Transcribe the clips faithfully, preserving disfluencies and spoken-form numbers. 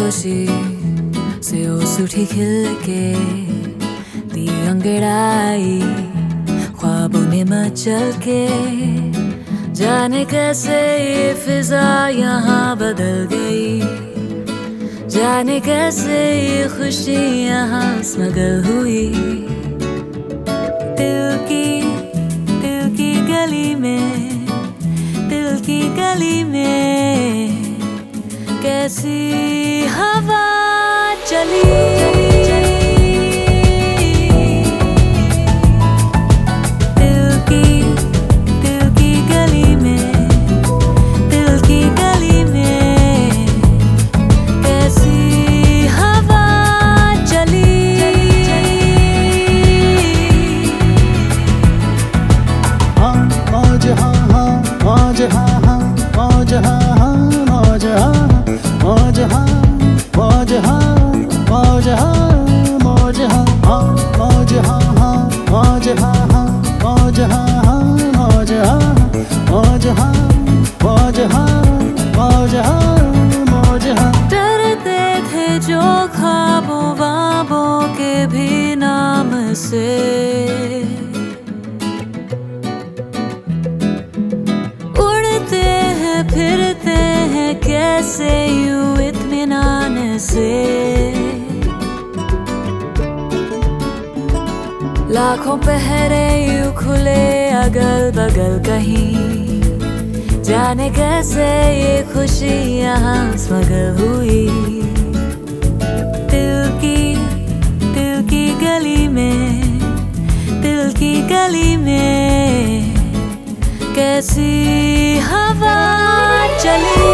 खुशी से उस उठी खिल के दी अंगड़ाई ख्वाबों में मचल के जाने कैसे ये फिजा यहाँ बदल गई, जाने कैसे ये खुशी यहाँ स्मगल हुई। दिल की दिल की गली में दिल की गली में कैसी हवा चली, दिल की दिल की गली में दिल की गली में कैसी हवा चली। हाँ मौज हाँ हाँ मौज हाँ हाँ मौज हाँ हाँ मौज हाँ मौज हाँ मौज हाँ मौज हाँ मौज हाँ हाँ मौज हाँ हाँ मौज हाँ हाँ मौज हाँ हाँ मौज हाँ मौज हाँ मौज हाँ मौज हाँ मौज हाँ। डरते थे जो ख्वाबों वाबों के भी नाम से, उड़ते हैं फिरते हैं कैसे यूं इत्मीनान से। लाखों पहरे यूं खुले अगल बगल कहीं, जाने कैसे ये खुशी यहाँ स्मगल हुई। दिल की दिल की गली में दिल की गली में कैसी हवा चली।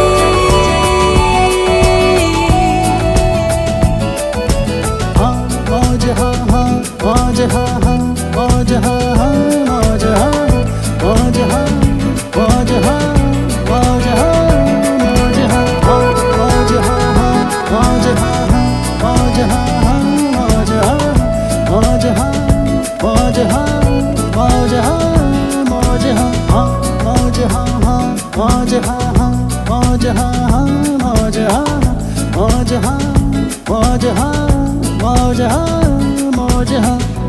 हाँ मौज हाँ हाँ मौज हाँ हाँ मौज हाँ हाँ मौज हाँ मौज हाँ मौज हाँ मौज हाँ मौज हाँ मौज हाँ हाँ मौज हाँ हाँ मौज हाँ हाँ मौज हाँ मौज हाँ मौज हाँ मौज हाँ मौज हाँ हाँ मौज हाँ हाँ मौज हाँ हाँ मौज हाँ हाँ मौज हाँ मौज हाँ मौज हाँ मौज हाँ मौज हाँ।